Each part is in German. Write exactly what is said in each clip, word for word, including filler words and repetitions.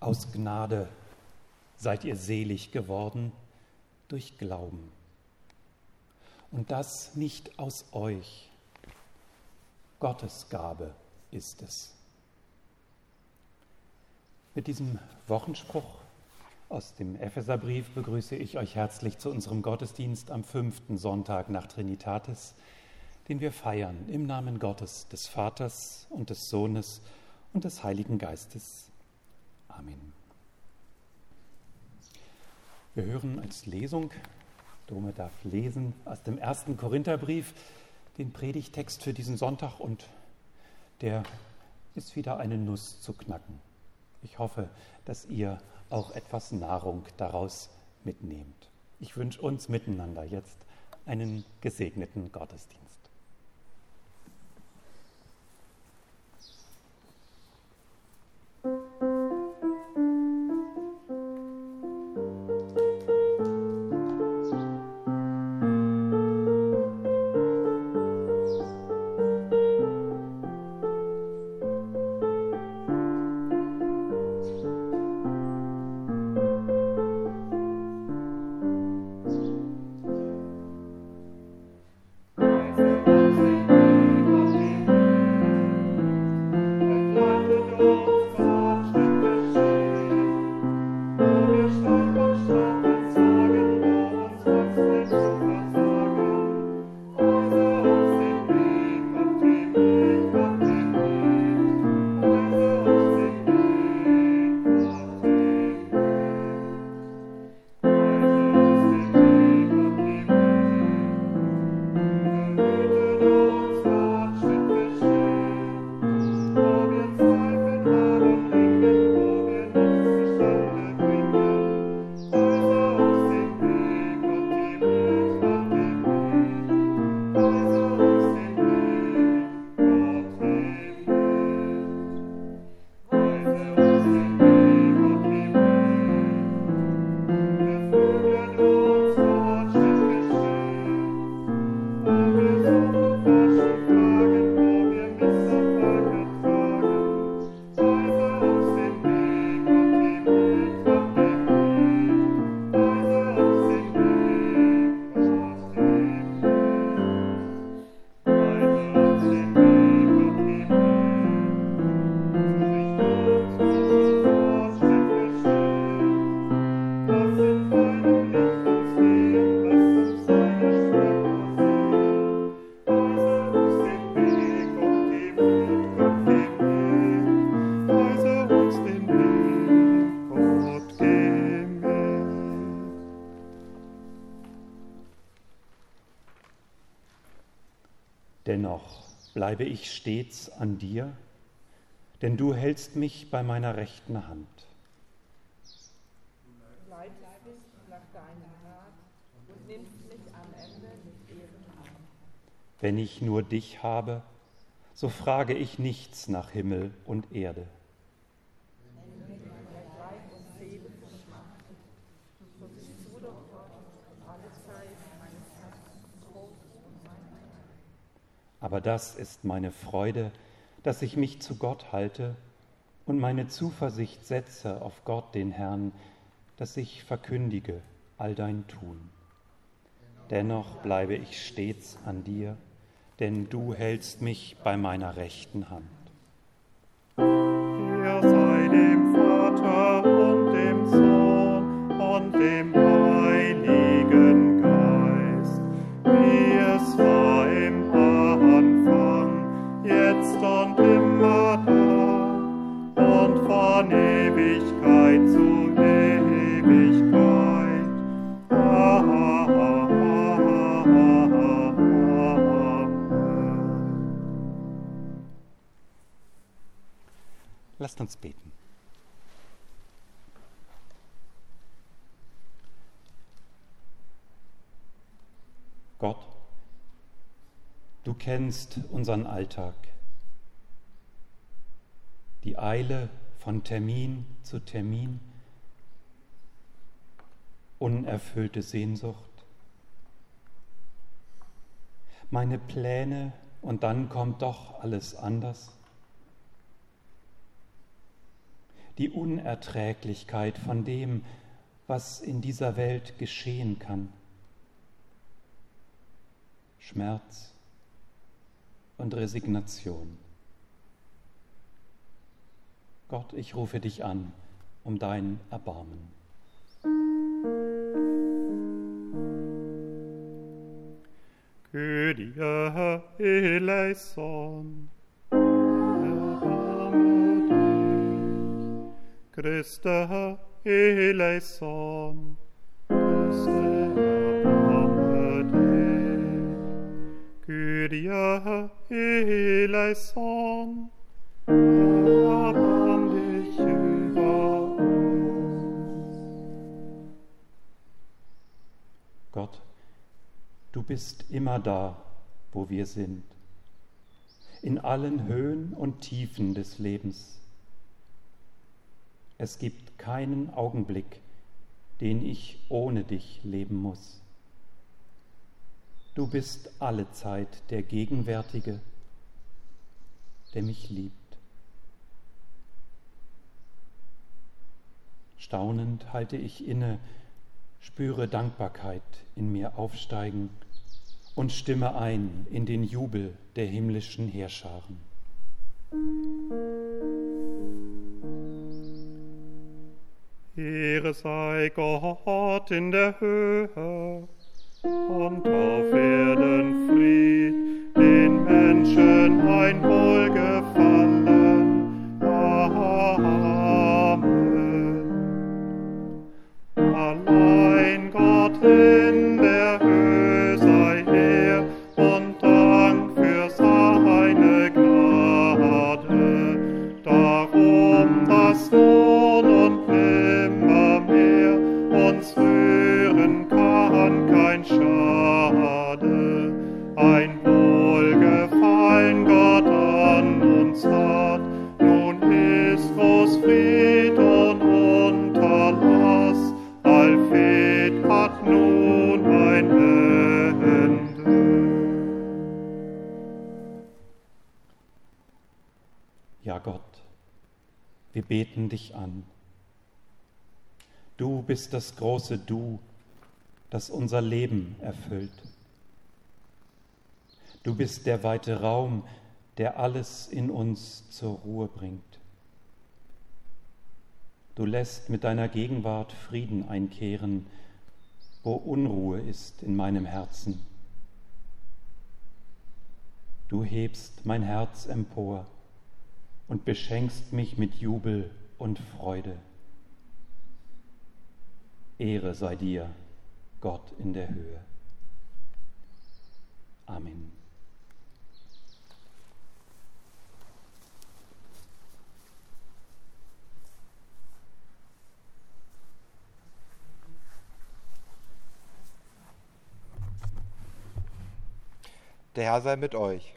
Aus Gnade seid ihr selig geworden durch Glauben. Und das nicht aus euch. Gottes Gabe ist es. Mit diesem Wochenspruch aus dem Epheserbrief begrüße ich euch herzlich zu unserem Gottesdienst am fünften Sonntag nach Trinitatis, den wir feiern im Namen Gottes, des Vaters und des Sohnes und des Heiligen Geistes. Amen. Wir hören als Lesung, Dome darf lesen, aus dem ersten Korintherbrief den Predigtext für diesen Sonntag, und der ist wieder eine Nuss zu knacken. Ich hoffe, dass ihr auch etwas Nahrung daraus mitnehmt. Ich wünsche uns miteinander jetzt einen gesegneten Gottesdienst. Dennoch bleibe ich stets an dir, denn du hältst mich bei meiner rechten Hand. Du leitest mich nach deinem Rat und nimmst mich am Ende mit Ehren an. Wenn ich nur dich habe, so frage ich nichts nach Himmel und Erde. Wenn mir Leib und Seele verschmachten, so bist du doch Gott, alle Zeit meines Herzens Trost und mein Heil. Aber das ist meine Freude, dass ich mich zu Gott halte und meine Zuversicht setze auf Gott, den Herrn, dass ich verkündige all dein Tun. Dennoch bleibe ich stets an dir, denn du hältst mich bei meiner rechten Hand. Er sei dem Vater und dem Sohn und dem Heiligen Geist, wie es war im Anfang, jetzt und immer da und von Ewigkeit zu Ewigkeit. Amen. Lasst uns beten. Gott, du kennst unseren Alltag, die Eile von Termin zu Termin, unerfüllte Sehnsucht, meine Pläne, und dann kommt doch alles anders. die Unerträglichkeit von dem, was in dieser Welt geschehen kann. Schmerz und Resignation. Gott, ich rufe dich an um dein Erbarmen. Kyrie eleison, erbarme dich. Christe eleison, Christe erbarme dich. Kyrie eleison, erbarme dich über uns. Gott, du bist immer da, wo wir sind, in allen Höhen und Tiefen des Lebens. Es gibt keinen Augenblick, den ich ohne dich leben muss. Du bist allezeit der Gegenwärtige, der mich liebt. Staunend halte ich inne, spüre Dankbarkeit in mir aufsteigen und stimme ein in den Jubel der himmlischen Heerscharen. Ehre sei Gott in der Höhe und auf Erden Fried, den Menschen ein Wohlgefallen. Amen. Allein Gott in der Höhe sei Ehre und Dank für seine Gnade. Darum, dass nun und nimmermehr uns rühren kann kein Schade. Ein Wohlgefallen Gott an uns hat, nun ist groß Fried und Unterlass. Allfehd hat nun ein Ende. Ja, Gott, wir beten dich an. Du bist das große Du, das unser Leben erfüllt. Du bist der weite Raum, der alles in uns zur Ruhe bringt. Du lässt mit deiner Gegenwart Frieden einkehren, wo Unruhe ist in meinem Herzen. Du hebst mein Herz empor und beschenkst mich mit Jubel und Freude. Ehre sei dir, Gott in der Höhe. Amen. Der Herr sei mit euch.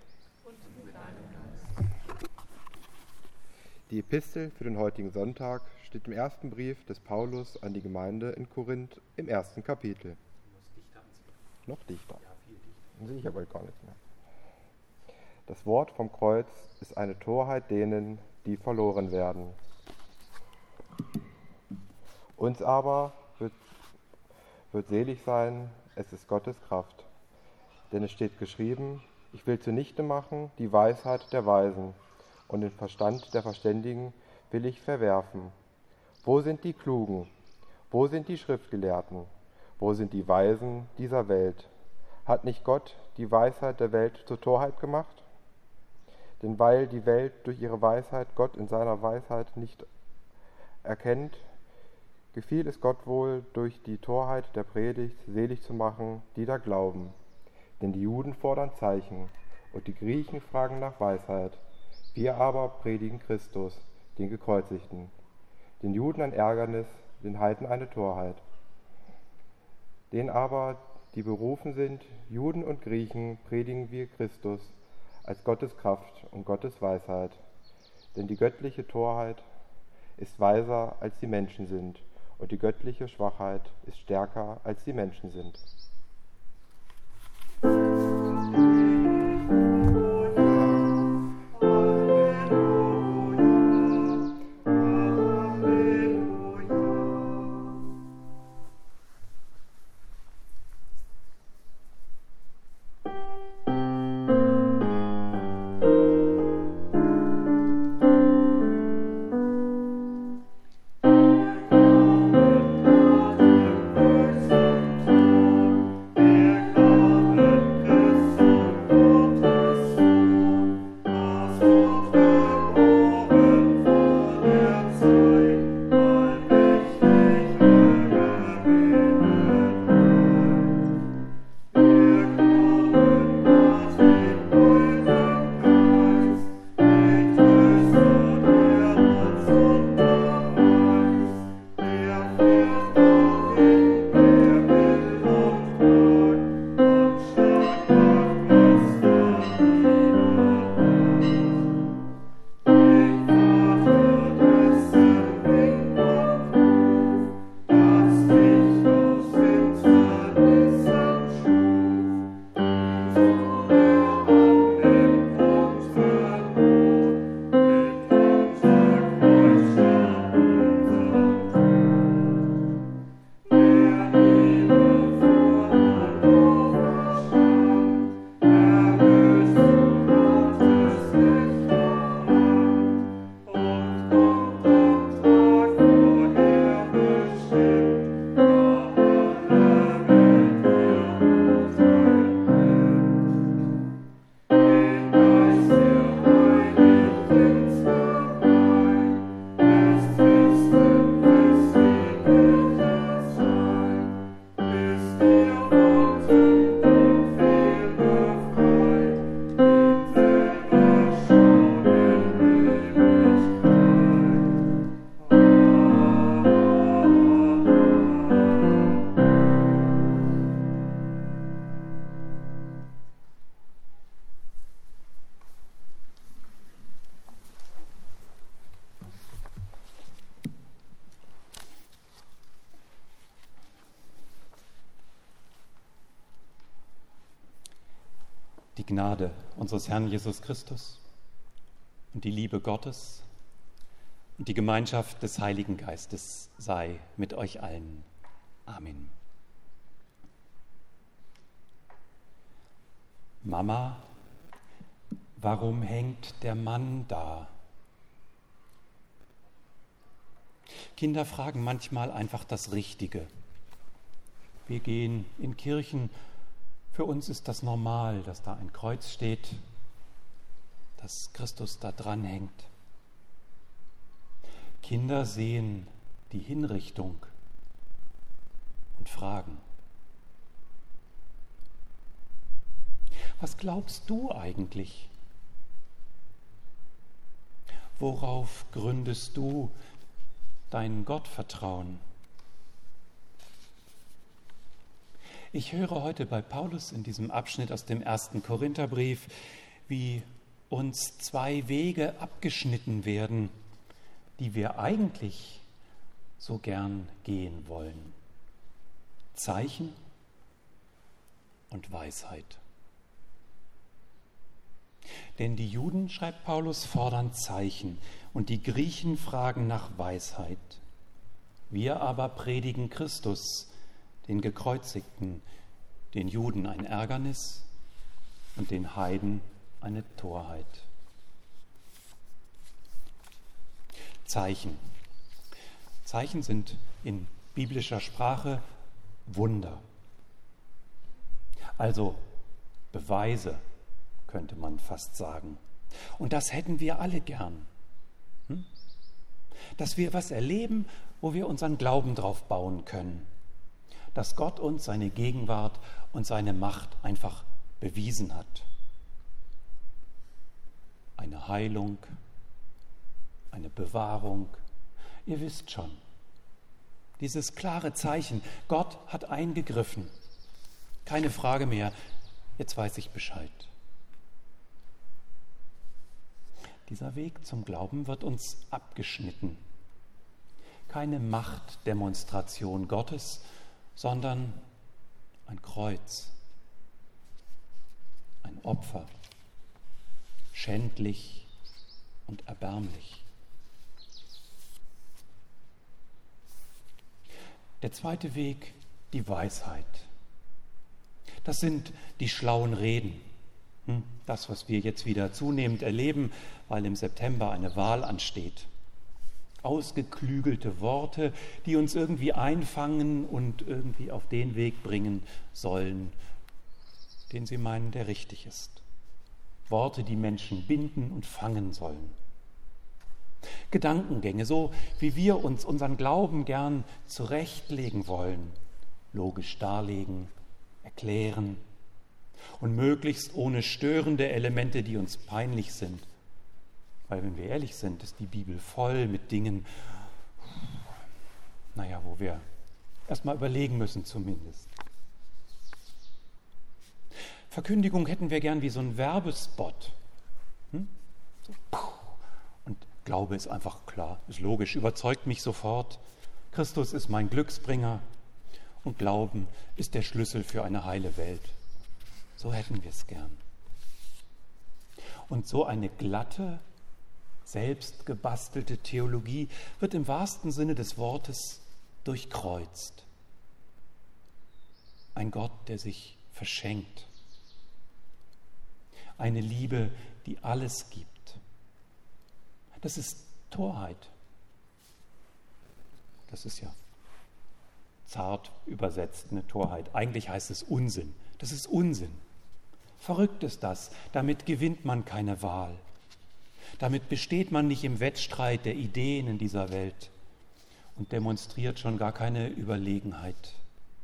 Die Epistel für den heutigen Sonntag steht im ersten Brief des Paulus an die Gemeinde in Korinth im ersten Kapitel. Noch dichter. Dann sehe ich aber gar nicht mehr. Das Wort vom Kreuz ist eine Torheit denen, die verloren werden. Uns aber wird, wird selig sein, es ist Gottes Kraft. Denn es steht geschrieben, ich will zunichte machen die Weisheit der Weisen und den Verstand der Verständigen will ich verwerfen. Wo sind die Klugen? Wo sind die Schriftgelehrten? Wo sind die Weisen dieser Welt? Hat nicht Gott die Weisheit der Welt zur Torheit gemacht? Denn weil die Welt durch ihre Weisheit Gott in seiner Weisheit nicht erkennt, gefiel es Gott wohl, durch die Torheit der Predigt selig zu machen, die da glauben. Denn die Juden fordern Zeichen und die Griechen fragen nach Weisheit. Wir aber predigen Christus, den Gekreuzigten. Den Juden ein Ärgernis, den Heiden eine Torheit. Den aber, die berufen sind, Juden und Griechen, predigen wir Christus als Gottes Kraft und Gottes Weisheit. Denn die göttliche Torheit ist weiser, als die Menschen sind, und die göttliche Schwachheit ist stärker, als die Menschen sind. Halleluja, Halleluja, Die Gnade unseres Herrn Jesus Christus und die Liebe Gottes und die Gemeinschaft des Heiligen Geistes sei mit euch allen. Amen. Mama, warum hängt der Mann da? Kinder fragen manchmal einfach das Richtige. Wir gehen in Kirchen. Für uns ist das normal, dass da ein Kreuz steht, dass Christus da dran hängt. Kinder sehen die Hinrichtung und fragen: Was glaubst du eigentlich? Worauf gründest du dein Gottvertrauen? Ich höre heute bei Paulus in diesem Abschnitt aus dem ersten Korintherbrief, wie uns zwei Wege abgeschnitten werden, die wir eigentlich so gern gehen wollen. Zeichen und Weisheit. Denn die Juden, schreibt Paulus, fordern Zeichen und die Griechen fragen nach Weisheit. Wir aber predigen Christus, den Gekreuzigten, den Juden ein Ärgernis und den Heiden eine Torheit. Zeichen. Zeichen sind in biblischer Sprache Wunder. Also Beweise, könnte man fast sagen. Und das hätten wir alle gern. Hm? Dass wir was erleben, wo wir unseren Glauben drauf bauen können. Dass Gott uns seine Gegenwart und seine Macht einfach bewiesen hat. Eine Heilung, eine Bewahrung. Ihr wisst schon, dieses klare Zeichen, Gott hat eingegriffen. Keine Frage mehr, jetzt weiß ich Bescheid. Dieser Weg zum Glauben wird uns abgeschnitten. Keine Machtdemonstration Gottes, sondern ein Kreuz, ein Opfer, schändlich und erbärmlich. Der zweite Weg, die Weisheit. Das sind die schlauen Reden. Das, was wir jetzt wieder zunehmend erleben, weil im September eine Wahl ansteht. Ausgeklügelte Worte, die uns irgendwie einfangen und irgendwie auf den Weg bringen sollen, den sie meinen, der richtig ist. Worte, die Menschen binden und fangen sollen. Gedankengänge, so wie wir uns unseren Glauben gern zurechtlegen wollen, logisch darlegen, erklären und möglichst ohne störende Elemente, die uns peinlich sind. Weil, wenn wir ehrlich sind, ist die Bibel voll mit Dingen, naja, wo wir erstmal überlegen müssen zumindest. Verkündigung hätten wir gern wie so ein Werbespot. Hm? So, und Glaube ist einfach klar, ist logisch, überzeugt mich sofort. Christus ist mein Glücksbringer und Glauben ist der Schlüssel für eine heile Welt. So hätten wir es gern. Und so eine glatte, selbst gebastelte Theologie wird im wahrsten Sinne des Wortes durchkreuzt. Ein Gott, der sich verschenkt. Eine Liebe, die alles gibt. Das ist Torheit. Das ist ja zart übersetzt eine Torheit. Eigentlich heißt es Unsinn. Das ist Unsinn. Verrückt ist das. Damit gewinnt man keine Wahl. Damit besteht man nicht im Wettstreit der Ideen in dieser Welt und demonstriert schon gar keine Überlegenheit.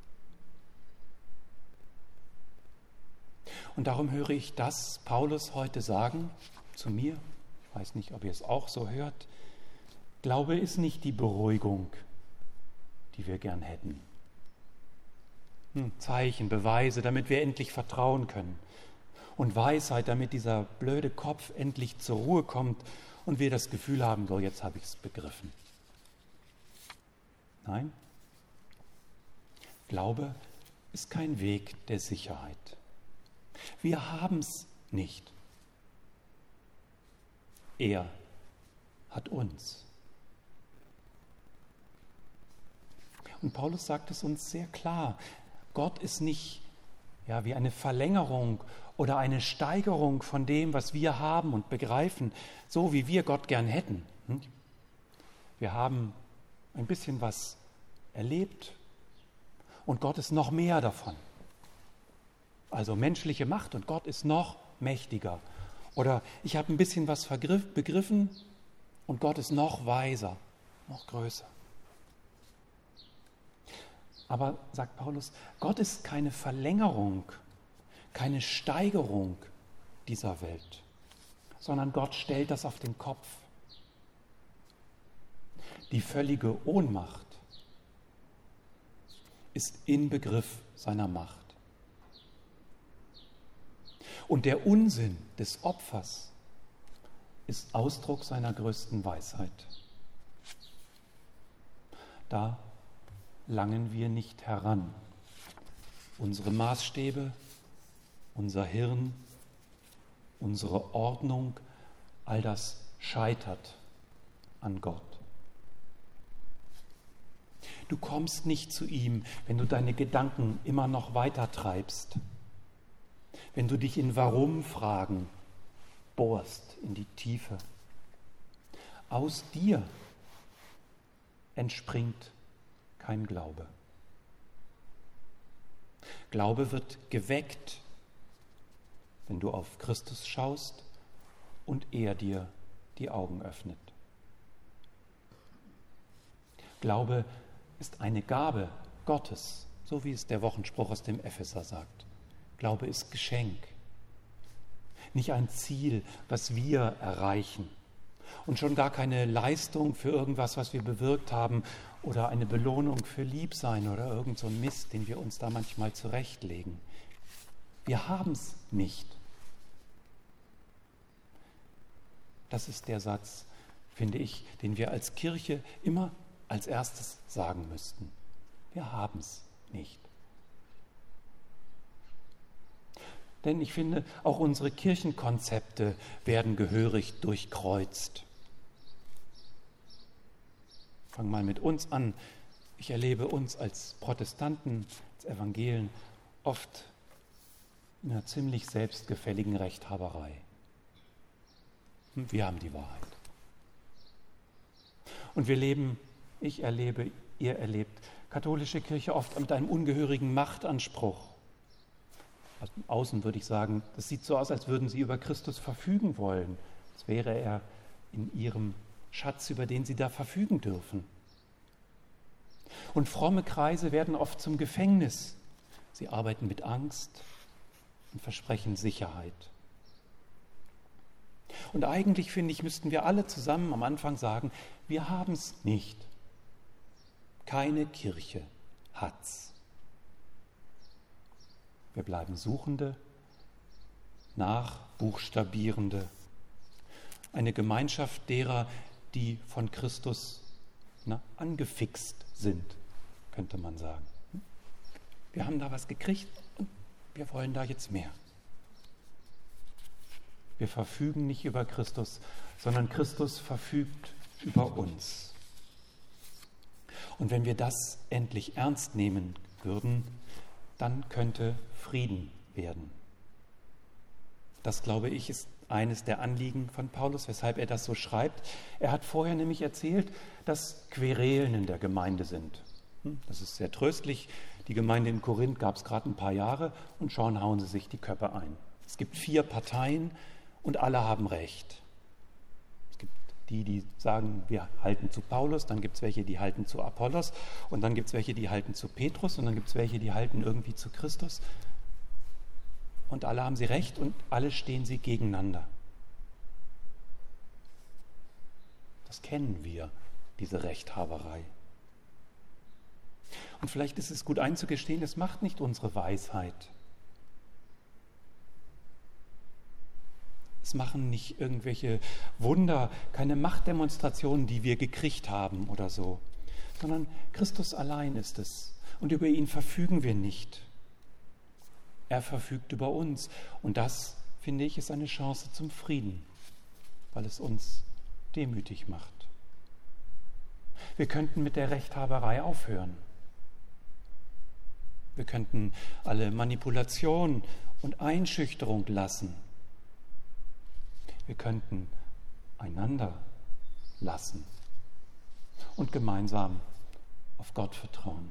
Und darum höre ich das Paulus heute sagen zu mir. Ich weiß nicht, ob ihr es auch so hört. Glaube ist nicht die Beruhigung, die wir gern hätten. Hm, Zeichen, Beweise, damit wir endlich vertrauen können. Und Weisheit, damit dieser blöde Kopf endlich zur Ruhe kommt und wir das Gefühl haben, so, jetzt habe ich es begriffen. Nein, Glaube ist kein Weg der Sicherheit. Wir haben es nicht. Er hat uns. Und Paulus sagt es uns sehr klar. Gott ist nicht ja, wie eine Verlängerung oder eine Steigerung von dem, was wir haben und begreifen, so wie wir Gott gern hätten. Wir haben ein bisschen was erlebt und Gott ist noch mehr davon. Also menschliche Macht und Gott ist noch mächtiger. Oder ich habe ein bisschen was begriffen und Gott ist noch weiser, noch größer. Aber, sagt Paulus, Gott ist keine Verlängerung, keine Steigerung dieser Welt, sondern Gott stellt das auf den Kopf. Die völlige Ohnmacht ist Inbegriff seiner Macht. Und der Unsinn des Opfers ist Ausdruck seiner größten Weisheit. Da langen wir nicht heran. Unsere Maßstäbe, unser Hirn, unsere Ordnung, all das scheitert an Gott. Du kommst nicht zu ihm, wenn du deine Gedanken immer noch weiter treibst, wenn du dich in Warum-Fragen bohrst in die Tiefe. Aus dir entspringt kein Glaube. Glaube wird geweckt, wenn du auf Christus schaust und er dir die Augen öffnet. Glaube ist eine Gabe Gottes, so wie es der Wochenspruch aus dem Epheser sagt. Glaube ist Geschenk, nicht ein Ziel, was wir erreichen. Und schon gar keine Leistung für irgendwas, was wir bewirkt haben oder eine Belohnung für Liebsein oder irgend so ein Mist, den wir uns da manchmal zurechtlegen. Wir haben es nicht. Das ist der Satz, finde ich, den wir als Kirche immer als erstes sagen müssten. Wir haben es nicht. Denn ich finde, auch unsere Kirchenkonzepte werden gehörig durchkreuzt. Fangen wir mal mit uns an. Ich erlebe uns als Protestanten, als Evangelen oft in einer ziemlich selbstgefälligen Rechthaberei. Wir haben die Wahrheit. Und wir leben, ich erlebe, ihr erlebt, katholische Kirche oft mit einem ungehörigen Machtanspruch. Also außen würde ich sagen, das sieht so aus, als würden sie über Christus verfügen wollen. Als wäre er in ihrem Schatz, über den sie da verfügen dürfen. Und fromme Kreise werden oft zum Gefängnis. Sie arbeiten mit Angst und versprechen Sicherheit. Und eigentlich, finde ich, müssten wir alle zusammen am Anfang sagen, wir haben es nicht. Keine Kirche hat's. Wir bleiben Suchende, Nachbuchstabierende. Eine Gemeinschaft derer, die von Christus na, angefixt sind, könnte man sagen. Wir haben da was gekriegt und wir wollen da jetzt mehr. Wir verfügen nicht über Christus, sondern Christus verfügt über uns. Und wenn wir das endlich ernst nehmen würden, dann könnte Frieden werden. Das, glaube ich, ist eines der Anliegen von Paulus, weshalb er das so schreibt. Er hat vorher nämlich erzählt, dass Querelen in der Gemeinde sind. Das ist sehr tröstlich. Die Gemeinde in Korinth gab es gerade ein paar Jahre und schon hauen sie sich die Köpfe ein. Es gibt vier Parteien und alle haben Recht. Es gibt die, die sagen, wir halten zu Paulus, dann gibt es welche, die halten zu Apollos und dann gibt es welche, die halten zu Petrus und dann gibt es welche, die halten irgendwie zu Christus. Und alle haben sie recht und alle stehen sie gegeneinander. Das kennen wir, diese Rechthaberei. Und vielleicht ist es gut einzugestehen, es macht nicht unsere Weisheit. Es machen nicht irgendwelche Wunder, keine Machtdemonstrationen, die wir gekriegt haben oder so, sondern Christus allein ist es. Und über ihn verfügen wir nicht. Er verfügt über uns. Und das, finde ich, ist eine Chance zum Frieden, weil es uns demütig macht. Wir könnten mit der Rechthaberei aufhören. Wir könnten alle Manipulation und Einschüchterung lassen. Wir könnten einander lassen und gemeinsam auf Gott vertrauen.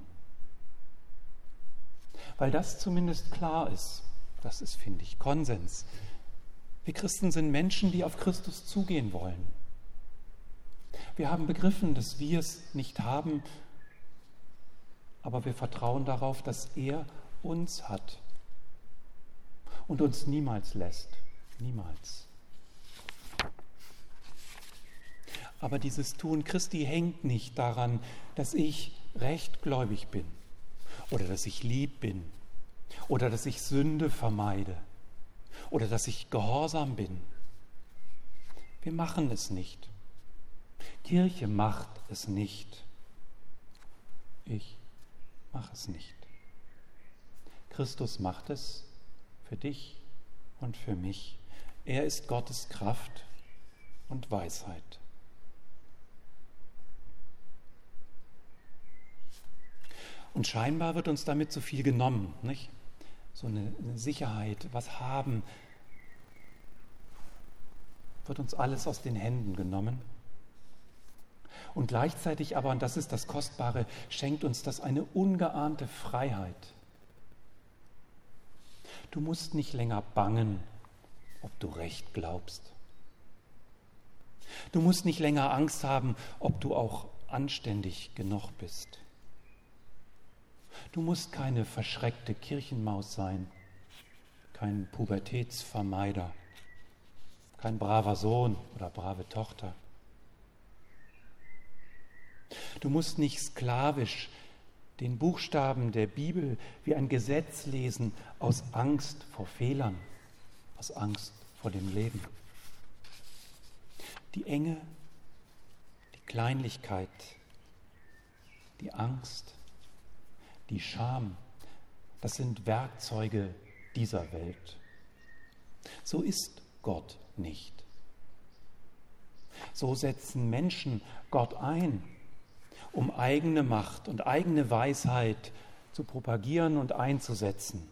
Weil das zumindest klar ist, das ist, finde ich, Konsens. Wir Christen sind Menschen, die auf Christus zugehen wollen. Wir haben begriffen, dass wir es nicht haben, aber wir vertrauen darauf, dass er uns hat und uns niemals lässt. Niemals. Aber dieses Tun Christi hängt nicht daran, dass ich rechtgläubig bin oder dass ich lieb bin oder dass ich Sünde vermeide oder dass ich gehorsam bin. Wir machen es nicht. Kirche macht es nicht. Ich mache es nicht. Christus macht es für dich und für mich. Er ist Gottes Kraft und Weisheit. Und scheinbar wird uns damit so viel genommen, nicht? So eine, eine Sicherheit, was haben, wird uns alles aus den Händen genommen. Und gleichzeitig aber, und das ist das Kostbare, schenkt uns das eine ungeahnte Freiheit. Du musst nicht länger bangen, ob du recht glaubst. Du musst nicht länger Angst haben, ob du auch anständig genug bist. Du musst keine verschreckte Kirchenmaus sein, kein Pubertätsvermeider, kein braver Sohn oder brave Tochter. Du musst nicht sklavisch den Buchstaben der Bibel wie ein Gesetz lesen aus Angst vor Fehlern, aus Angst vor dem Leben. Die Enge, die Kleinlichkeit, die Angst, die Scham, das sind Werkzeuge dieser Welt. So ist Gott nicht. So setzen Menschen Gott ein, um eigene Macht und eigene Weisheit zu propagieren und einzusetzen,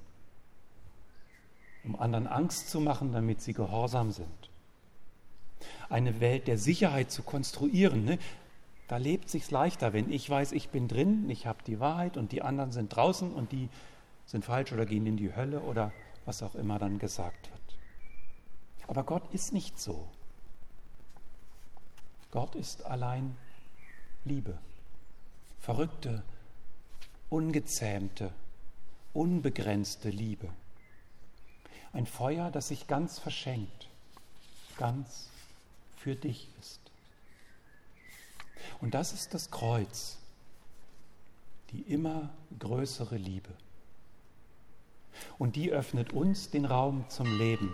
um anderen Angst zu machen, damit sie gehorsam sind. Eine Welt der Sicherheit zu konstruieren, ne? Da lebt sich's leichter, wenn ich weiß, ich bin drin, ich habe die Wahrheit und die anderen sind draußen und die sind falsch oder gehen in die Hölle oder was auch immer dann gesagt wird. Aber Gott ist nicht so. Gott ist allein Liebe. Verrückte, ungezähmte, unbegrenzte Liebe. Ein Feuer, das sich ganz verschenkt, ganz für dich ist. Und das ist das Kreuz, die immer größere Liebe. Und die öffnet uns den Raum zum Leben.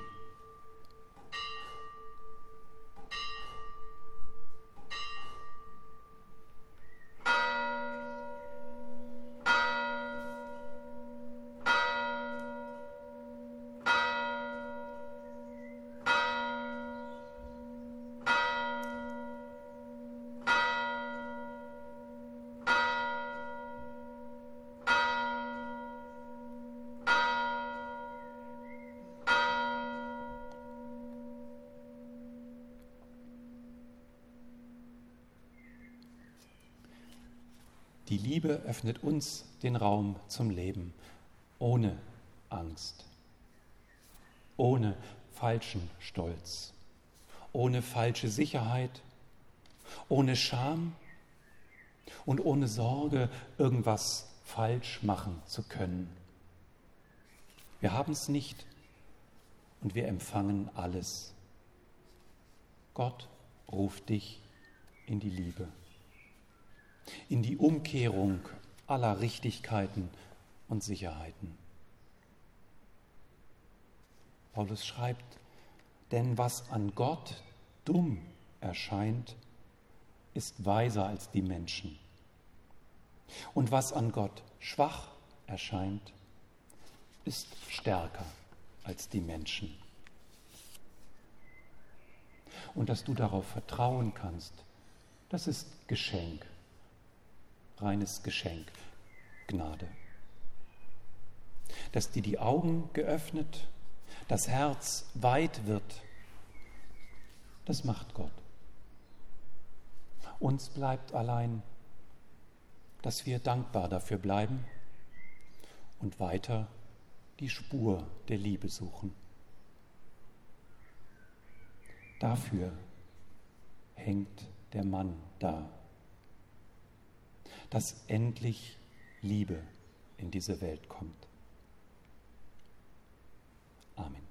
Die Liebe öffnet uns den Raum zum Leben, ohne Angst, ohne falschen Stolz, ohne falsche Sicherheit, ohne Scham und ohne Sorge, irgendwas falsch machen zu können. Wir haben es nicht und wir empfangen alles. Gott ruft dich in die Liebe, in die Umkehrung aller Richtigkeiten und Sicherheiten. Paulus schreibt, denn was an Gott dumm erscheint, ist weiser als die Menschen. Und was an Gott schwach erscheint, ist stärker als die Menschen. Und dass du darauf vertrauen kannst, das ist Geschenk, reines Geschenk, Gnade. Dass dir die Augen geöffnet, das Herz weit wird, das macht Gott. Uns bleibt allein, dass wir dankbar dafür bleiben und weiter die Spur der Liebe suchen. Dafür hängt der Mann da, dass endlich Liebe in diese Welt kommt. Amen.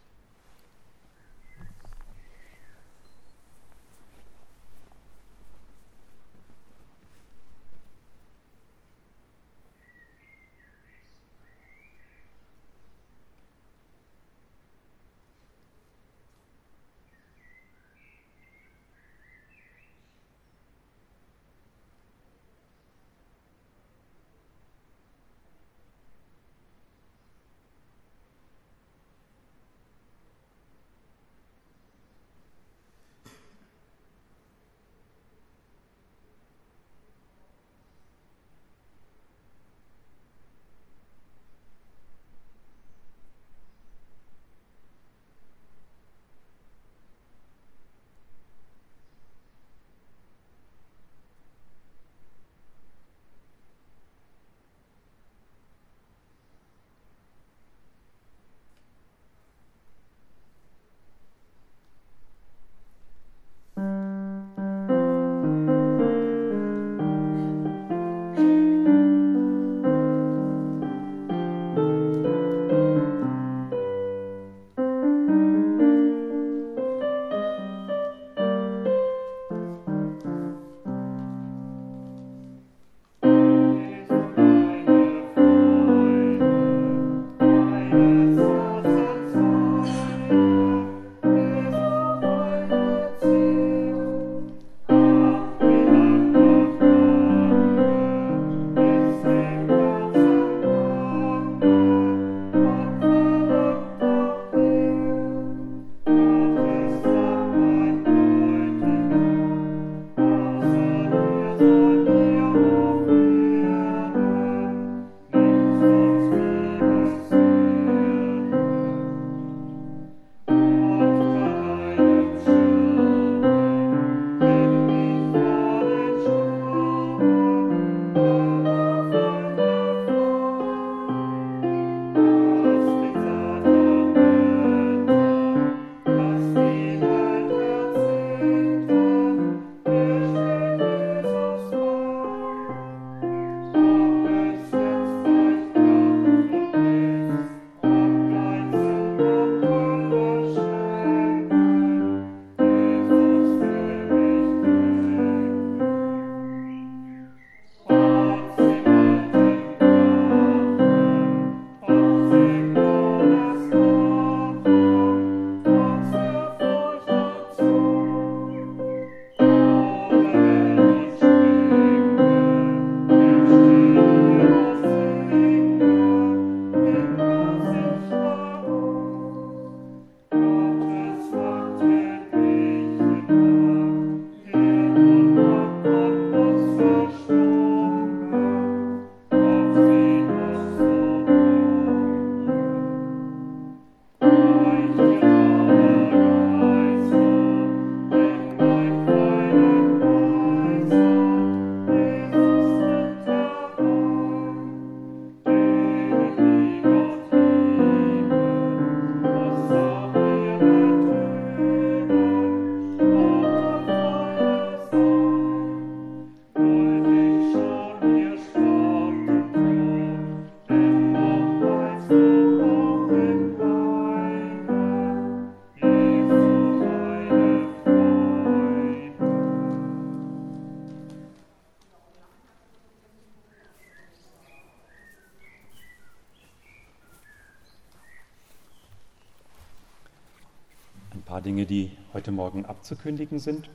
paar Dinge, die heute Morgen abzukündigen sind.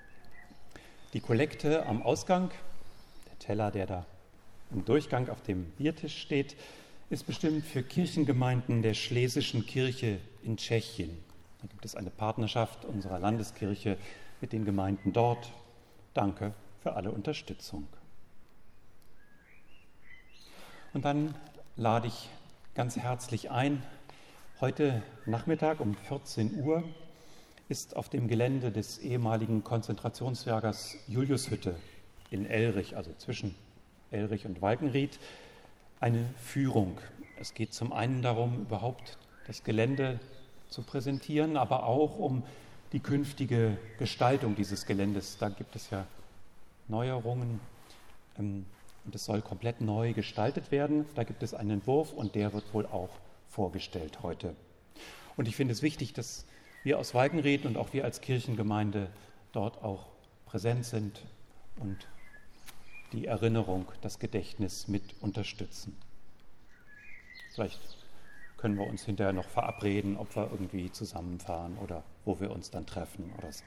Die Kollekte am Ausgang, der Teller, der da im Durchgang auf dem Biertisch steht, ist bestimmt für Kirchengemeinden der Schlesischen Kirche in Tschechien. Da gibt es eine Partnerschaft unserer Landeskirche mit den Gemeinden dort. Danke für alle Unterstützung. Und dann lade ich ganz herzlich ein. Heute Nachmittag um vierzehn Uhr ist auf dem Gelände des ehemaligen Konzentrationslagers Juliushütte in Elrich, also zwischen Elrich und Walkenried, eine Führung. Es geht zum einen darum, überhaupt das Gelände zu präsentieren, aber auch um die künftige Gestaltung dieses Geländes. Da gibt es ja Neuerungen ähm, und es soll komplett neu gestaltet werden. Da gibt es einen Entwurf und der wird wohl auch vorgestellt heute. Und ich finde es wichtig, dass wir aus Walkenried und auch wir als Kirchengemeinde dort auch präsent sind und die Erinnerung, das Gedächtnis mit unterstützen. Vielleicht können wir uns hinterher noch verabreden, ob wir irgendwie zusammenfahren oder wo wir uns dann treffen oder so.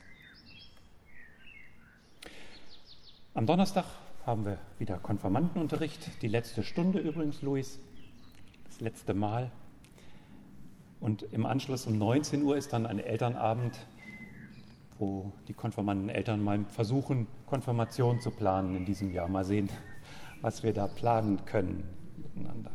Am Donnerstag haben wir wieder Konfirmandenunterricht, die letzte Stunde übrigens, Luis, das letzte Mal. Und im Anschluss um neunzehn Uhr ist dann ein Elternabend, wo die Konfirmandeneltern mal versuchen, Konfirmation zu planen in diesem Jahr. Mal sehen, was wir da planen können miteinander.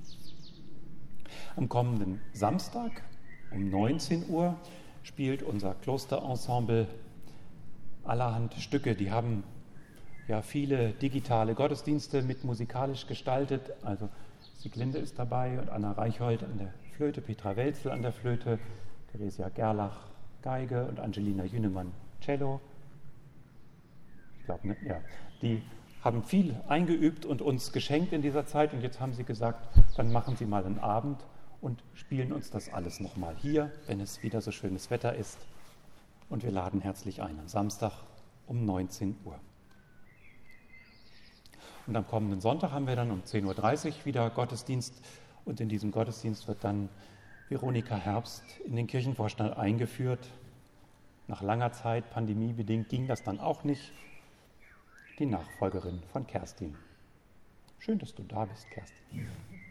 Am kommenden Samstag um neunzehn Uhr spielt unser Klosterensemble allerhand Stücke. Die haben ja viele digitale Gottesdienste mit musikalisch gestaltet. Also Sieglinde ist dabei und Anna Reichhold an der Flöte, Petra Welzel an der Flöte, Theresia Gerlach Geige und Angelina Jünemann Cello. Ich glaube, ne? Ja. Die haben viel eingeübt und uns geschenkt in dieser Zeit und jetzt haben sie gesagt, dann machen sie mal einen Abend und spielen uns das alles nochmal hier, wenn es wieder so schönes Wetter ist. Und wir laden herzlich ein am Samstag um neunzehn Uhr. Und am kommenden Sonntag haben wir dann um zehn Uhr dreißig wieder Gottesdienst und in diesem Gottesdienst wird dann Veronika Herbst in den Kirchenvorstand eingeführt. Nach langer Zeit, pandemiebedingt, ging das dann auch nicht. Die Nachfolgerin von Kerstin. Schön, dass du da bist, Kerstin.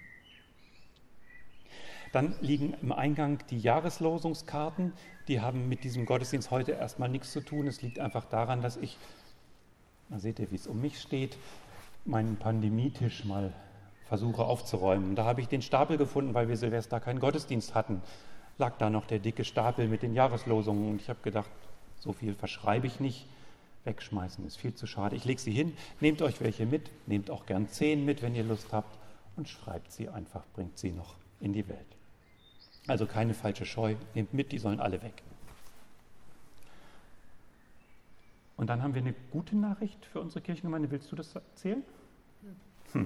Dann liegen im Eingang die Jahreslosungskarten. Die haben mit diesem Gottesdienst heute erstmal nichts zu tun. Es liegt einfach daran, dass ich, da seht ihr, wie es um mich steht, meinen Pandemietisch mal versuche aufzuräumen. Da habe ich den Stapel gefunden, weil wir Silvester keinen Gottesdienst hatten. Lag da noch der dicke Stapel mit den Jahreslosungen und ich habe gedacht, so viel verschreibe ich nicht. Wegschmeißen ist viel zu schade. Ich lege sie hin, nehmt euch welche mit, nehmt auch gern zehn mit, wenn ihr Lust habt und schreibt sie einfach, bringt sie noch in die Welt. Also keine falsche Scheu, nehmt mit, die sollen alle weg. Und dann haben wir eine gute Nachricht für unsere Kirchengemeinde. Willst du das erzählen? Hm.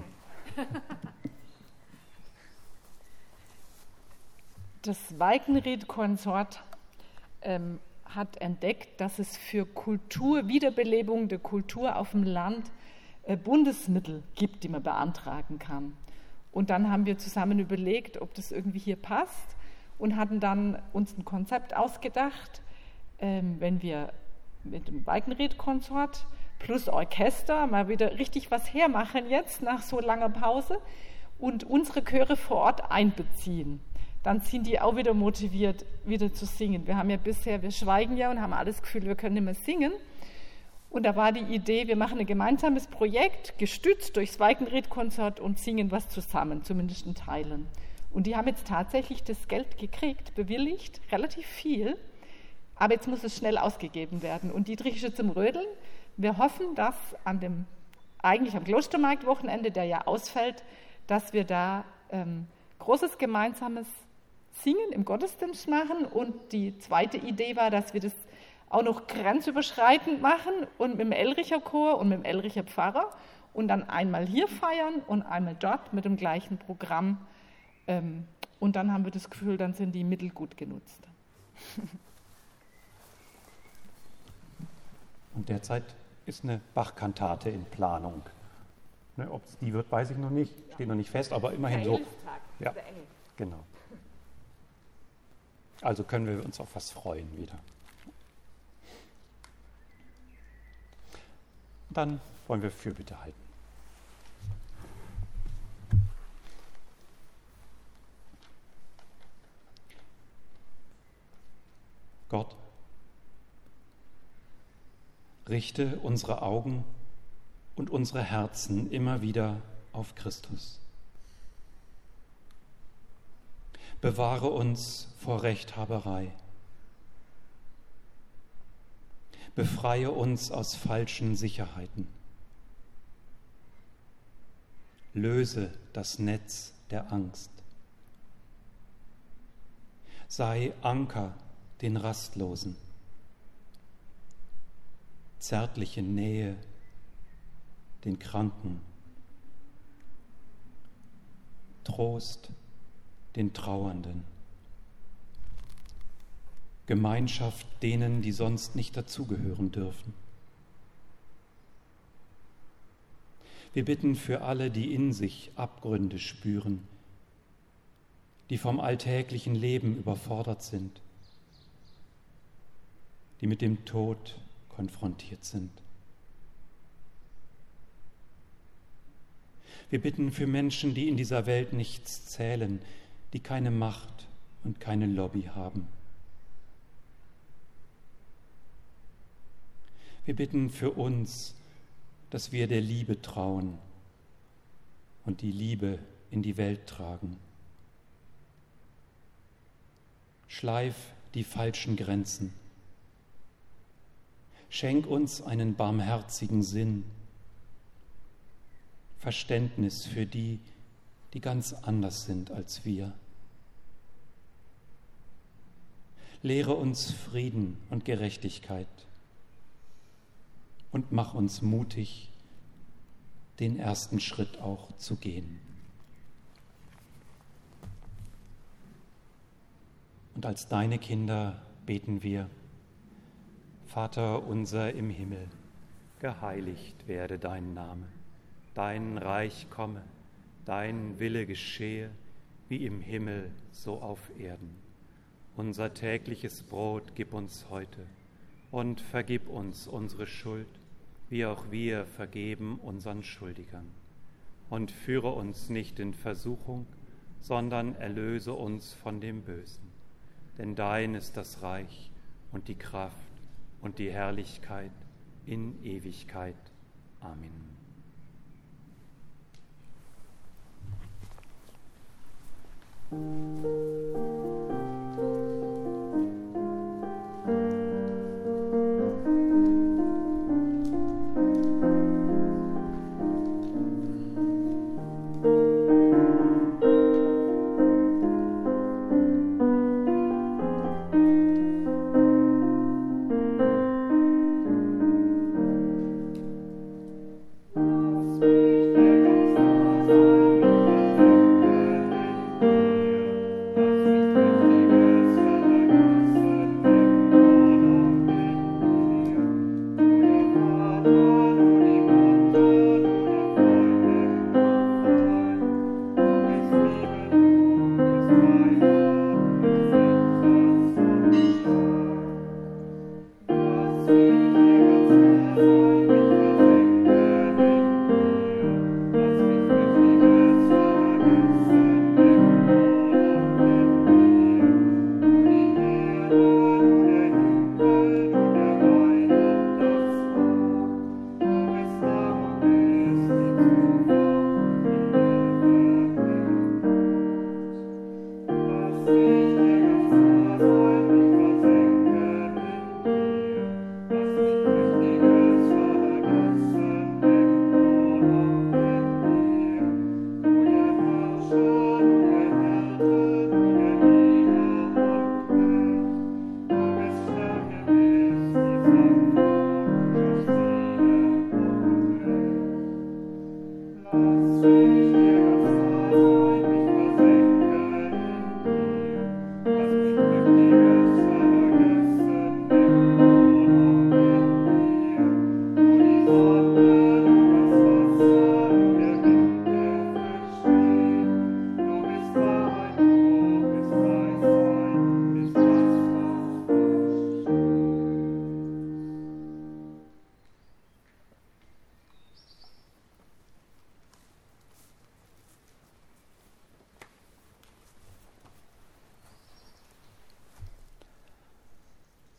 Das Walkenried-Konsort ähm, hat entdeckt, dass es für Kultur, Wiederbelebung der Kultur auf dem Land äh, Bundesmittel gibt, die man beantragen kann. Und dann haben wir zusammen überlegt, ob das irgendwie hier passt und hatten dann uns ein Konzept ausgedacht, ähm, wenn wir mit dem Walkenried-Konsort plus Orchester mal wieder richtig was hermachen jetzt nach so langer Pause und unsere Chöre vor Ort einbeziehen. Dann sind die auch wieder motiviert, wieder zu singen. Wir haben ja bisher, wir schweigen ja und haben alles Gefühl, wir können nicht mehr singen. Und da war die Idee, wir machen ein gemeinsames Projekt, gestützt durchs Walkenried-Konsort und singen was zusammen, zumindest in Teilen. Und die haben jetzt tatsächlich das Geld gekriegt, bewilligt, relativ viel. Aber jetzt muss es schnell ausgegeben werden. Und Dietrich ist jetzt im Rödeln. Wir hoffen, dass an dem, eigentlich am Klostermarktwochenende, der ja ausfällt, dass wir da ähm, großes gemeinsames Singen im Gottesdienst machen. Und die zweite Idee war, dass wir das auch noch grenzüberschreitend machen und mit dem Elricher Chor und mit dem Elricher Pfarrer und dann einmal hier feiern und einmal dort mit dem gleichen Programm. Ähm, und dann haben wir das Gefühl, dann sind die Mittel gut genutzt. Und derzeit ist eine Bach-Kantate in Planung. Ne, ob es die wird, weiß ich noch nicht, steht noch nicht fest, aber immerhin so. Ja, genau. Also können wir uns auf was freuen wieder. Dann wollen wir Fürbitte halten. Gott. Richte unsere Augen und unsere Herzen immer wieder auf Christus. Bewahre uns vor Rechthaberei. Befreie uns aus falschen Sicherheiten. Löse das Netz der Angst. Sei Anker den Rastlosen. Zärtliche Nähe den Kranken. Trost den Trauernden. Gemeinschaft denen, die sonst nicht dazugehören dürfen. Wir bitten für alle, die in sich Abgründe spüren, die vom alltäglichen Leben überfordert sind, die mit dem Tod konfrontiert sind. Wir bitten für Menschen, die in dieser Welt nichts zählen, die keine Macht und keine Lobby haben. Wir bitten für uns, dass wir der Liebe trauen und die Liebe in die Welt tragen. Schleif die falschen Grenzen. Schenk uns einen barmherzigen Sinn, Verständnis für die, die ganz anders sind als wir. Lehre uns Frieden und Gerechtigkeit und mach uns mutig, den ersten Schritt auch zu gehen. Und als deine Kinder beten wir: Vater unser im Himmel, geheiligt werde dein Name, dein Reich komme, dein Wille geschehe, wie im Himmel so auf Erden. Unser tägliches Brot gib uns heute und vergib uns unsere Schuld, wie auch wir vergeben unseren Schuldigern. Und führe uns nicht in Versuchung, sondern erlöse uns von dem Bösen. Denn dein ist das Reich und die Kraft und die Herrlichkeit in Ewigkeit. Amen.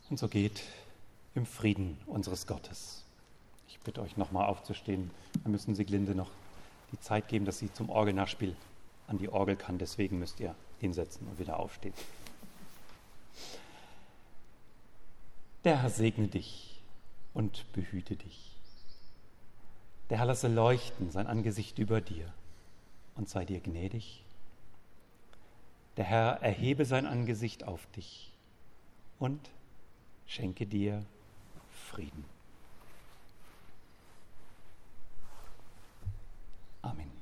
Und so geht im Frieden unseres Gottes. Ich bitte euch nochmal aufzustehen. Wir müssen Sieglinde noch die Zeit geben, dass sie zum Orgelnachspiel an die Orgel kann. Deswegen müsst ihr hinsetzen und wieder aufstehen. Der Herr segne dich und behüte dich. Der Herr lasse leuchten sein Angesicht über dir und sei dir gnädig. Der Herr erhebe sein Angesicht auf dich und schenke dir Frieden. Amen.